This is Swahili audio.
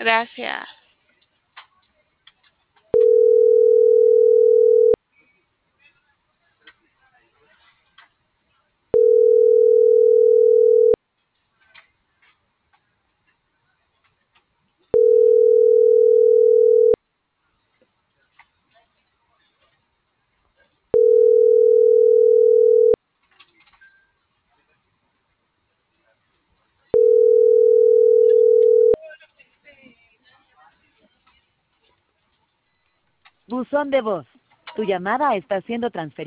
Gracias. Buzón de voz. Tu llamada está siendo transferida.